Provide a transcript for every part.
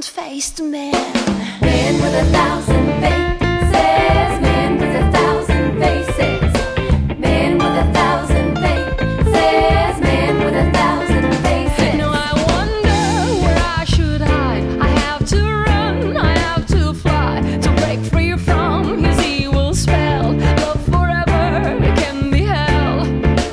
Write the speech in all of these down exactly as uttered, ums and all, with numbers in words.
thousand-faced man. Man with a thousand faces, man with a thousand faces, man with a thousand faces, man with a thousand faces. Now I wonder where I should hide. I have to run, I have to fly, to break free from his evil spell. Love forever can be hell.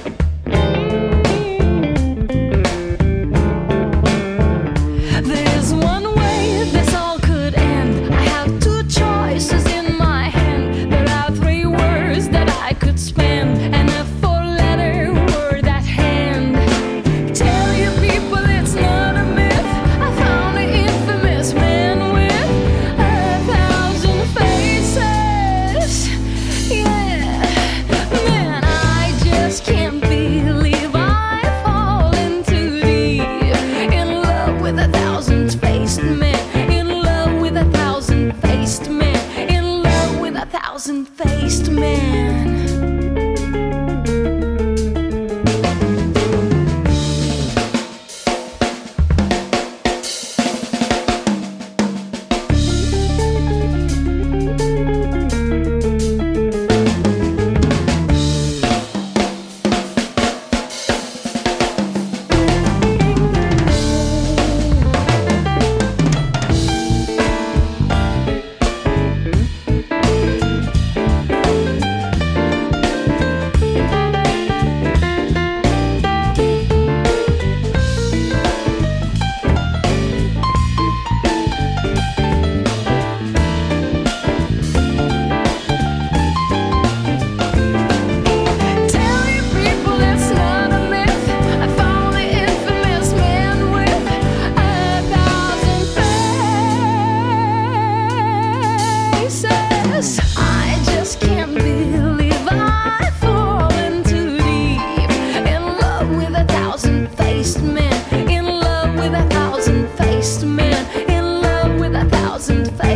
There's one way this all could end. I have two choices in my hand. There are three words that I could spend, and a four-letter word at hand. Tell you people it's not a myth. I found the infamous man with a thousand faces. Yeah, man, I just can't believe I've fallen too deep in love with a thousand-faced man. In love with a thousand-faced man. In love with a thousand-faced man. Tell you people it's not a myth. I found the infamous man with a thousand faces. I just can't believe I've fallen too deep in love with a thousand-faced man. In love with a thousand-faced man. In love with a thousand-faced